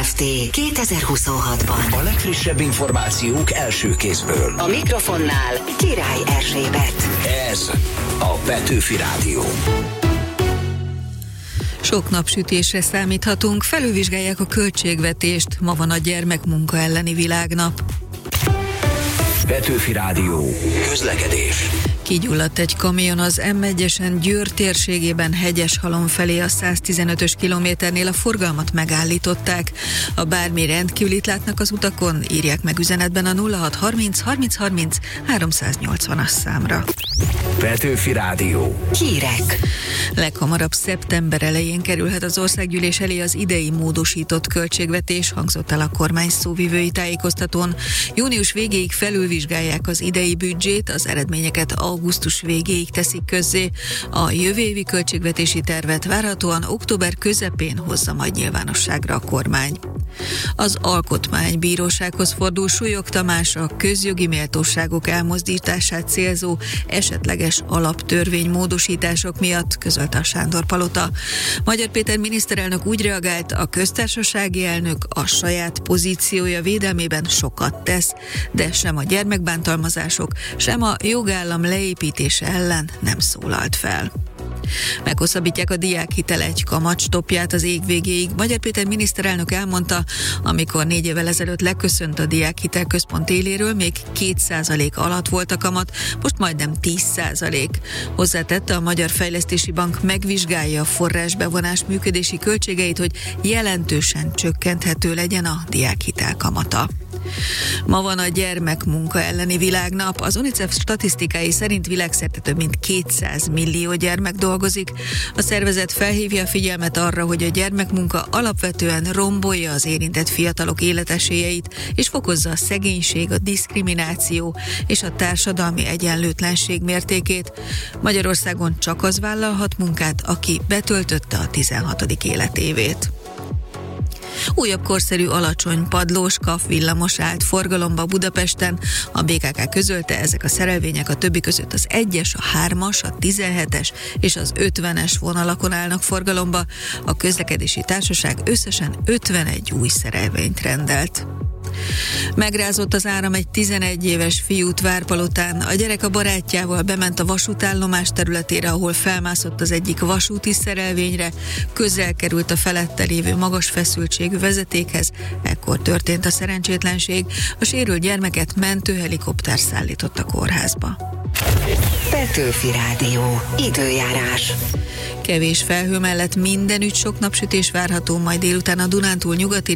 Kft. 2026-ban. A legfrissebb információk első kézből. A mikrofonnál Király Erzsébet. Ez a Petőfi Rádió. Sok napsütésre számíthatunk, felülvizsgálják a költségvetést, ma van a gyermekmunka elleni világnap. Petőfi Rádió. Közlekedés. Kigyulladt egy kamion az M1-esen Győr térségében Hegyeshalom felé a 115-ös kilométernél, a forgalmat megállították. Ha bármi rendkívülit látnak az utakon, írják meg üzenetben a 0630 30 30 380-as számra. Petőfi Rádió. Hírek. Leghamarabb szeptember elején kerülhet az országgyűlés elé az idei módosított költségvetés, hangzott el a kormány szóvivői tájékoztatón. Június végéig felülvizsgálják az idei büdzsét, az eredményeket augusztus végéig teszik közzé. A jövő évi költségvetési tervet várhatóan október közepén hozza majd nyilvánosságra a kormány. Az Alkotmánybírósághoz fordul Súlyog Tamás a közjogi méltóságok elmozdítását célzó esetleges alaptörvénymódosítások miatt, közölte a Sándor-palota. Magyar Péter miniszterelnök úgy reagált, a köztársasági elnök a saját pozíciója védelmében sokat tesz, de sem a gyermekbántalmazások, sem a jogállam leépítése ellen nem szólalt fel. Meghosszabbítják a diákhitel egy kamatstoppját az év végéig. Magyar Péter miniszterelnök elmondta, amikor 4 évvel ezelőtt leköszönt a diákhitel központ éléről, még 2% alatt volt a kamat, most majdnem 10%. Hozzátette, a Magyar Fejlesztési Bank megvizsgálja a forrásbevonás működési költségeit, hogy jelentősen csökkenthető legyen a diákhitel kamata. Ma van a gyermekmunka elleni világnap. Az UNICEF statisztikái szerint világszerte több mint 200 millió gyermek dolgozik. A szervezet felhívja a figyelmet arra, hogy a gyermekmunka alapvetően rombolja az érintett fiatalok életesélyeit, és fokozza a szegénység, a diszkrimináció és a társadalmi egyenlőtlenség mértékét. Magyarországon csak az vállalhat munkát, aki betöltötte a 16. életévét. Újabb korszerű alacsony padlós KAF villamos állt forgalomba Budapesten. A BKK közölte, ezek a szerelvények a többi között az 1-es, a 3-as, a 17-es és az 50-es vonalakon állnak forgalomba. A közlekedési társaság összesen 51 új szerelvényt rendelt. Megrázott az áram egy 11 éves fiút Várpalotán. A gyerek a barátjával bement a vasútállomás területére, ahol felmászott az egyik vasúti szerelvényre, közel került a felette lévő magas feszültségű vezetékhez. Ekkor történt a szerencsétlenség. A sérült gyermeket mentőhelikopter szállított a kórházba. Petőfi Rádió. Időjárás. Kevés felhő mellett mindenütt sok napsütés várható, majd délután a Dunántúl nyugati